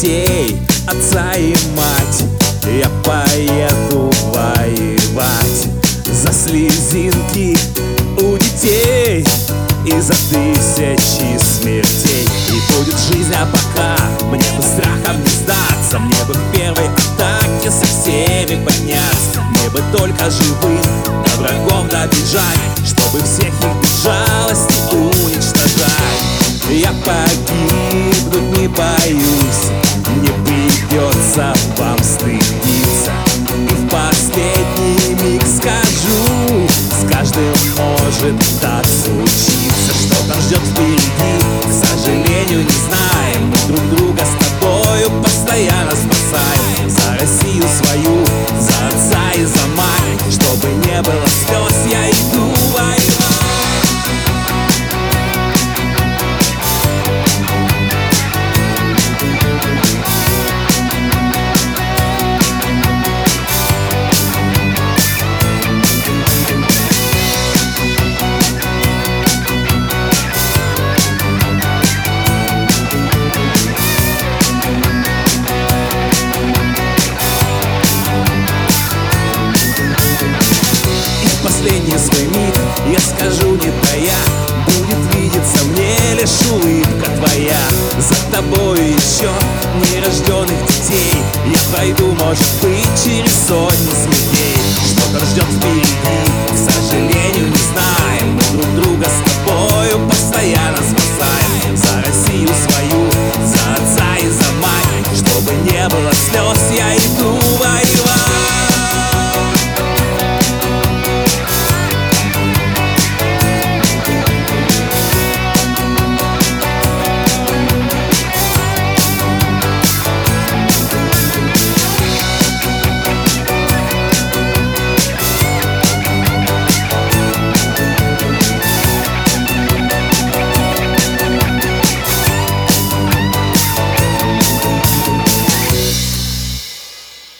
детей, отца и мать. Я поеду воевать за слезинки у детей и за тысячи смертей. И будет жизнь, а пока мне бы страхом не сдаться, мне бы в первой атаке со всеми подняться, мне бы только живым до врагов добежать, чтобы всех их без жалости уничтожать. Я погибнуть не боюсь, не придется вам стыдиться. И в последний миг скажу, с каждым может так случиться. Что там ждет впереди, к сожалению, не знаем. Мы друг друга с тобою постоянно спасаем. За Россию свою, за отца и за мать. Чтобы не было слез, я иду воевать. Последний свой миг я скажу не тая, будет видеться мне лишь улыбка твоя. За тобой еще нерожденных детей я пройду, может быть, через сотни смертей. Что там ждет впереди, к сожалению, не знаем. Мы друг друга с тобою постоянно спасаем. За Россию свою, за отца